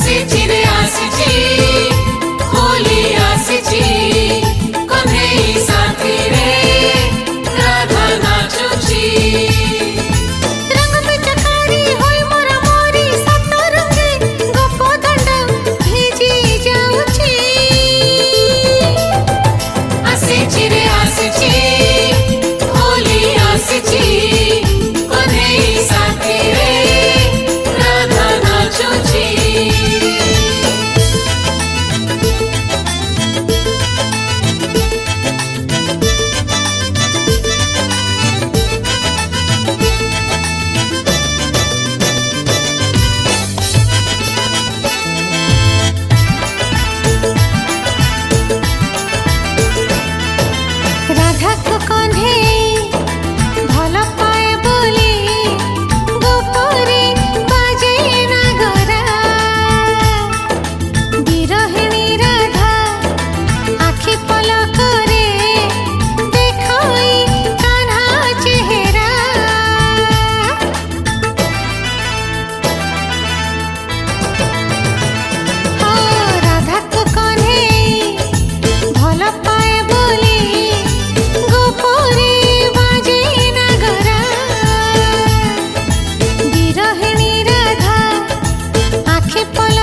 ଆସିଛିରେ ଆସିଛି ହୋଲି ଆସିଛି କହ୍ନେଇ ସାଥିରେ ରାଧା ନାଚୁଛି ରଙ୍ଗ ପିଚକାରୀ ହୋଇ ମୋର ମୋରି ସାତ ରଙ୍ଗେ ଗୋପ ଦଣ୍ଡ ଭିଜି ଯାଉଛି ଆସିଛିରେ ଆସିଛି ହୋଲି ଆସିଛି କହ୍ନେଇ ସାଥିରେ ରାଧା ନାଚୁଛି राधा को कन्हेई भल पाए बोली गोपरे बाजे नागरा बिरहिणी राधा आखि पलकरे देखई कान्हा चेहरा हो राधा को कन्हेई भल पाए बोली गोपरे बाजे नागरा बिरहिणी राधा आखि पल